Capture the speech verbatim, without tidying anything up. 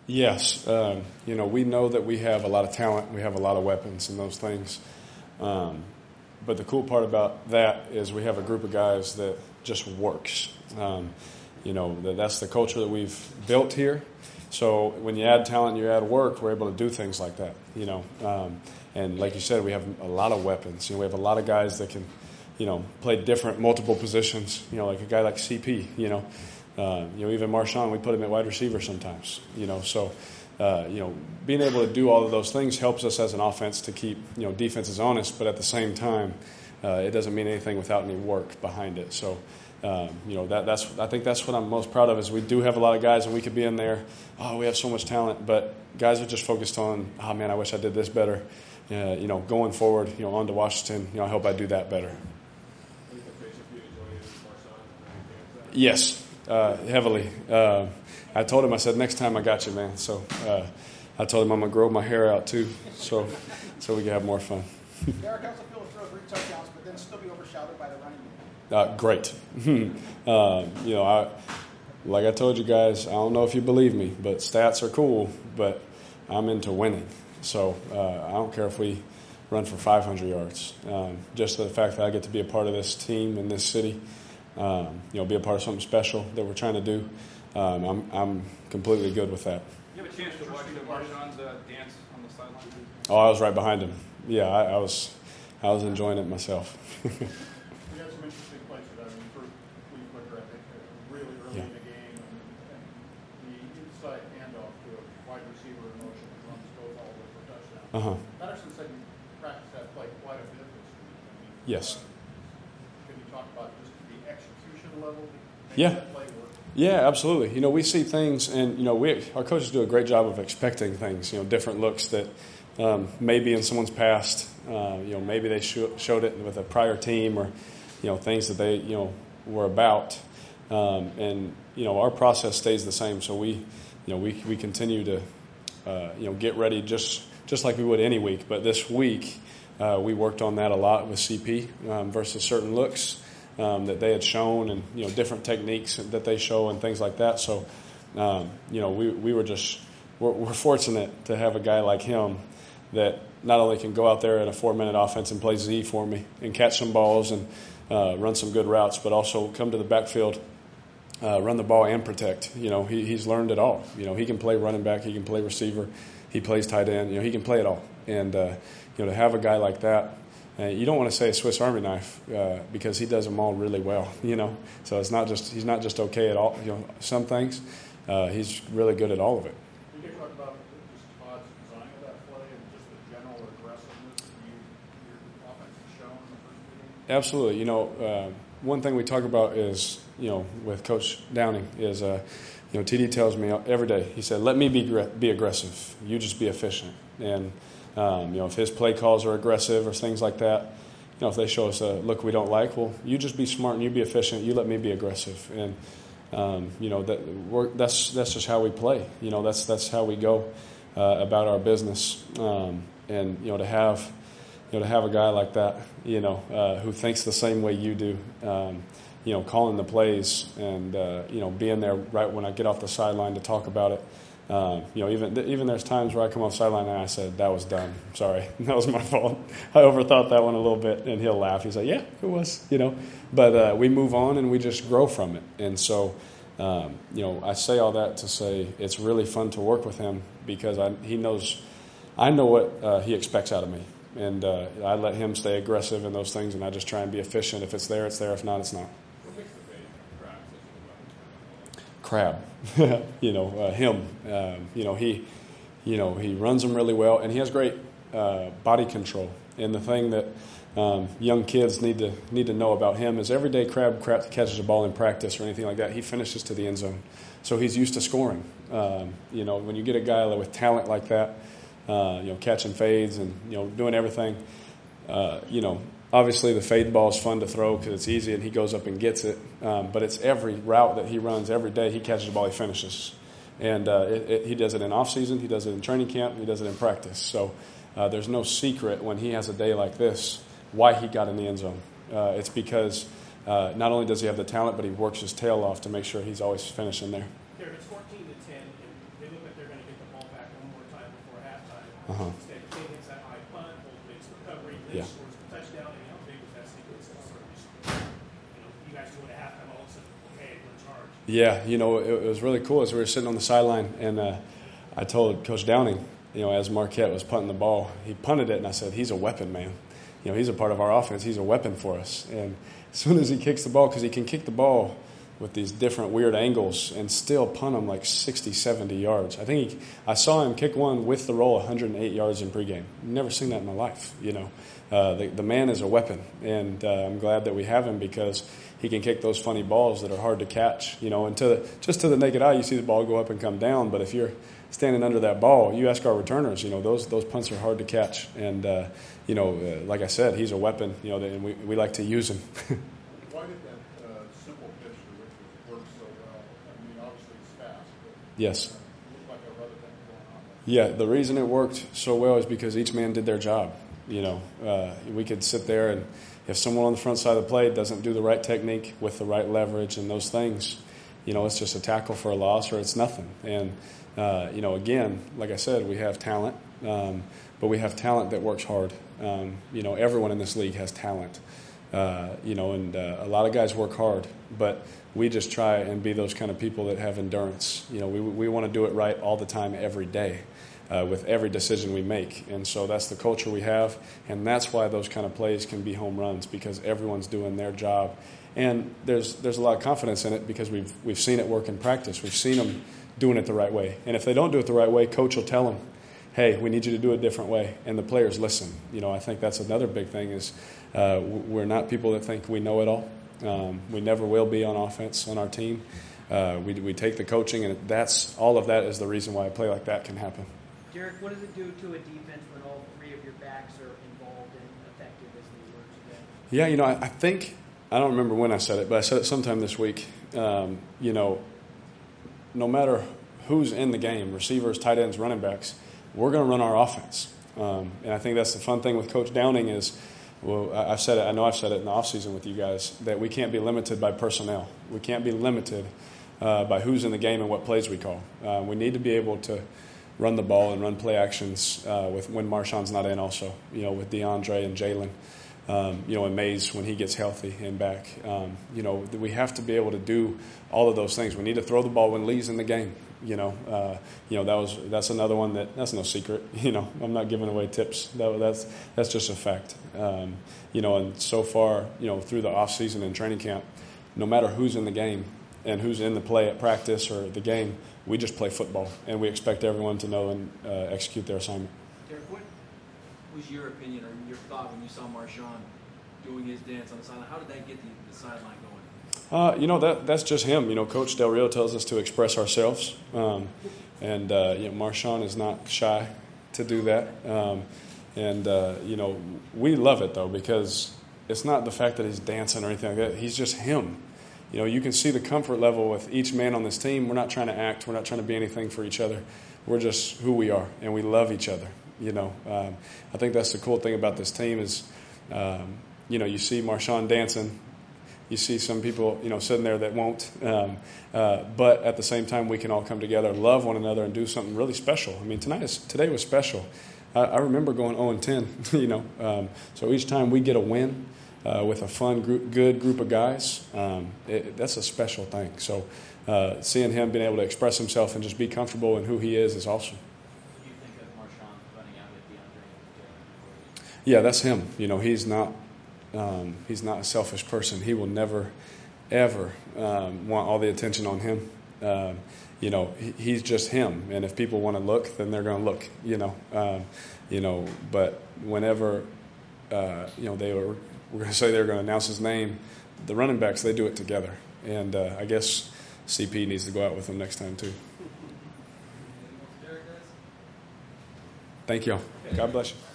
Yes. Um, you know, we know that we have a lot of talent. We have a lot of weapons and those things. Um, but the cool part about that is we have a group of guys that just works. Um, you know, that that's the culture that we've built here. So when you add talent, you add work, we're able to do things like that, you know. Um, and like you said, we have a lot of weapons. You know, we have a lot of guys that can, you know, play different, multiple positions, you know, like a guy like C P, you know. Uh, you know, even Marshawn, we put him at wide receiver sometimes, you know. So, uh, you know, being able to do all of those things helps us as an offense to keep, you know, defenses honest. But at the same time, uh, it doesn't mean anything without any work behind it. So, um, you know, that, that's I think that's what I'm most proud of is we do have a lot of guys and we could be in there, oh, we have so much talent. But guys are just focused on, oh, man, I wish I did this better. Uh, you know, going forward, you know, on to Washington, you know, I hope I do that better. Yes. Uh, heavily. Uh, I told him, I said, next time I got you, man. So uh, I told him I'm going to grow my hair out too so so we can have more fun. Derek, how's it feel to throw three touchdowns but then still be overshadowed by the running game? Uh, great. uh, you know, I, like I told you guys, I don't know if you believe me, but stats are cool, but I'm into winning. So uh, I don't care if we run for five hundred yards. Um, just the fact that I get to be a part of this team in this city, Um, you know, be a part of something special that we're trying to do. Um, I'm I'm completely good with that. You have a chance to watch Marshawn's uh, dance on the sideline? Oh, I was right behind him. Yeah, I, I was I was enjoying it myself. We had some interesting plays for that. I mean, for Lee Quicker, I think, uh, really early Yeah. in the game, and, and the inside handoff to a wide receiver in motion that runs both all the way for touchdown. Uh-huh. Patterson said you practiced that play quite a bit this week. I mean, Yes. Uh, can you talk about just the execution level? Yeah. That play work? Yeah, absolutely. You know, we see things, and you know, we our coaches do a great job of expecting things. You know, different looks that um, maybe in someone's past. Uh, you know, maybe they sh- showed it with a prior team, or you know, things that they you know were about. Um, and you know, our process stays the same. So we, you know, we we continue to uh, you know get ready just just like we would any week. But this week, uh, we worked on that a lot with C P um, versus certain looks. Um, that they had shown, and you know different techniques that they show and things like that. So, um, you know, we we were just we're, we're fortunate to have a guy like him that not only can go out there in a four minute offense and play Z for me and catch some balls and uh, run some good routes, but also come to the backfield, uh, run the ball and protect. You know, he, he's learned it all. You know, he can play running back, he can play receiver, he plays tight end. You know, he can play it all. And uh, you know, to have a guy like that. Uh, you don't want to say a Swiss Army knife uh, because he does them all really well, you know. So it's not just he's not just okay at all. You know, some things uh, he's really good at all of it. Can you talk about just Todd's design of that play and just the general aggressiveness you, your offense has shown in the first meeting? Absolutely. You know, uh, one thing we talk about is you know with Coach Downing is uh, you know T D tells me every day. He said, "Let me be be aggressive. You just be efficient." And Um, you know, if his play calls are aggressive or things like that, you know, if they show us a look we don't like, well, you just be smart and you be efficient. You let me be aggressive, and um, you know that we're, that's that's just how we play. You know, that's that's how we go uh, about our business. Um, and you know, to have you know to have a guy like that, you know, uh, who thinks the same way you do, um, you know, calling the plays and uh, you know being there right when I get off the sideline to talk about it. Um, you know, even even there's times where I come off sideline and I said, that was dumb. Sorry. That was my fault. I overthought that one a little bit. And he'll laugh. He's like, yeah, it was, you know. But uh, we move on and we just grow from it. And so, um, you know, I say all that to say it's really fun to work with him because I, he knows, I know what uh, he expects out of me. And uh, I let him stay aggressive in those things, and I just try and be efficient. If it's there, it's there. If not, it's not. Crab, you know, uh, him, um, you know, he, you know, he runs them really well, and he has great uh, body control. And the thing that um, young kids need to need to know about him is every day Crab catches a ball in practice or anything like that, he finishes to the end zone. So he's used to scoring. Um, you know, when you get a guy with talent like that, uh, you know, catching fades and, you know, doing everything, uh, you know, obviously the fade ball is fun to throw because it's easy and he goes up and gets it. Um, but it's every route that he runs every day, he catches the ball, he finishes. And uh, it, it, he does it in off season, he does it in training camp, he does it in practice. So uh, there's no secret when he has a day like this why he got in the end zone. Uh, it's because uh, not only does he have the talent, but he works his tail off to make sure he's always finishing there. There, it's fourteen to ten, and they look like they're going to get the Uh-huh. Instead, King hits that high punt, Holt makes the recovery, Lynch Yeah. scores the touchdown, and how big was that sequence? You know, you guys do it at halftime, all of a sudden, okay, we're in charge. Yeah, you know, it, it was really cool as we were sitting on the sideline, and uh, I told Coach Downing, you know, as Marquette was punting the ball, he punted it, and I said, he's a weapon, man. You know, he's a part of our offense. He's a weapon for us. And as soon as he kicks the ball, because he can kick the ball with these different weird angles and still punt them like sixty, seventy yards. I think he, I saw him kick one with the roll one hundred eight yards in pregame. Never seen that in my life, you know. Uh, the, the man is a weapon, and uh, I'm glad that we have him because he can kick those funny balls that are hard to catch, you know. And to the, just to the naked eye, you see the ball go up and come down, but if you're standing under that ball, you ask our returners, you know, those those punts are hard to catch. And, uh, you know, uh, like I said, he's a weapon, you know, and we, we like to use him. Why did that uh, simple pitch to Richards work so well? I mean, obviously it's fast, but Yes. uh, it looked like a other thing going on there. Yeah, the reason it worked so well is because each man did their job. You know, uh, we could sit there, and if someone on the front side of the plate doesn't do the right technique with the right leverage and those things, you know, it's just a tackle for a loss or it's nothing. And, uh, you know, again, like I said, we have talent, um, but we have talent that works hard. Um, you know, everyone in this league has talent, uh, you know, and uh, a lot of guys work hard, but we just try and be those kind of people that have endurance. You know, we we want to do it right all the time, every day. Uh, with every decision we make. And so that's the culture we have, and that's why those kind of plays can be home runs, because everyone's doing their job. And there's there's a lot of confidence in it because we've we've seen it work in practice. We've seen them doing it the right way. And if they don't do it the right way, coach will tell them, hey, we need you to do it a different way. And the players listen. You know, I think that's another big thing is uh, we're not people that think we know it all. Um, we never will be on offense on our team. Uh, we, we take the coaching, and that's all of that is the reason why a play like that can happen. Derek, what does it do to a defense when all three of your backs are involved and effective as they were today? Yeah, you know, I, I think, I don't remember when I said it, but I said it sometime this week. Um, you know, no matter who's in the game, receivers, tight ends, running backs, we're going to run our offense. Um, and I think that's the fun thing with Coach Downing is, well, I- I've said it, I know I've said it in the offseason with you guys, that we can't be limited by personnel. We can't be limited uh, by who's in the game and what plays we call. Uh, we need to be able to run the ball and run play actions uh, with when Marshawn's not in also, you know, with DeAndre and Jalen, um, you know, and Mays when he gets healthy and back. Um, you know, we have to be able to do all of those things. We need to throw the ball when Lee's in the game, you know. Uh, you know, that was that's another one that, that's no secret. You know, I'm not giving away tips. That, that's that's just a fact. Um, you know, and so far, you know, through the off season and training camp, no matter who's in the game and who's in the play at practice or the game, we just play football, and we expect everyone to know and uh, execute their assignment. Derek, what was your opinion or your thought when you saw Marshawn doing his dance on the sideline? How did that get the, the sideline going? Uh, you know, that that's just him. You know, Coach Del Rio tells us to express ourselves, um, and uh, you know, Marshawn is not shy to do that. Um, and uh, you know, we love it though because it's not the fact that he's dancing or anything like that. He's just him. You know, you can see the comfort level with each man on this team. We're not trying to act. We're not trying to be anything for each other. We're just who we are, and we love each other. You know, um, I think that's the cool thing about this team is, um, you know, you see Marshawn dancing. You see some people, you know, sitting there that won't. Um, uh, but at the same time, we can all come together, love one another, and do something really special. I mean, tonight is, today was special. I, I remember going oh and ten, you know. Um, so each time we get a win, Uh, with a fun, group, good group of guys, um, it, that's a special thing. So uh, seeing him being able to express himself and just be comfortable in who he is is awesome. What do you think of Marshawn running out with DeAndre and Jalen? Yeah, that's him. You know, he's not um, he's not a selfish person. He will never, ever um, want all the attention on him. Um, you know, he, he's just him. And if people want to look, then they're going to look. You know, um, you know. But whenever uh, you know they were. We're going to say they're going to announce his name. The running backs, they do it together. And uh, I guess C P needs to go out with them next time, too. Thank you all. God bless you.